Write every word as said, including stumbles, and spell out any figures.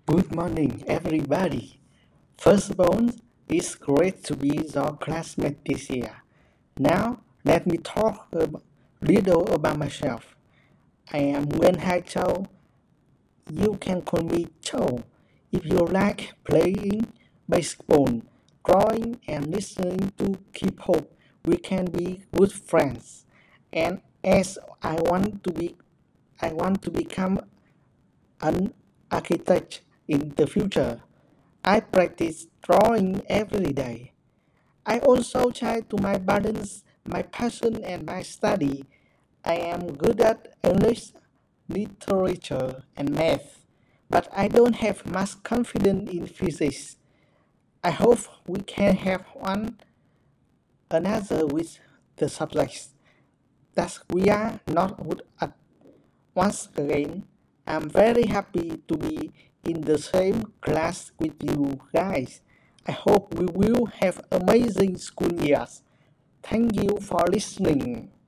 Good morning, everybody. First of all, it's great to be your classmate this year. Now, let me talk a little about myself. I am Nguyen Hai Châu. You can call me Châu. If you like playing baseball, drawing, and listening to K-pop, we can be good friends. And as I want to be, I want to become an architect in the future. I practice drawing every day. I also try to my balance my passion and my study. I am good at English, literature, and math, but I don't have much confidence in physics. I hope we can have one another with the subjects that we are not good at. Once again, I'm very happy to be in the same class with you guys. I hope we will have amazing school years. Thank you for listening.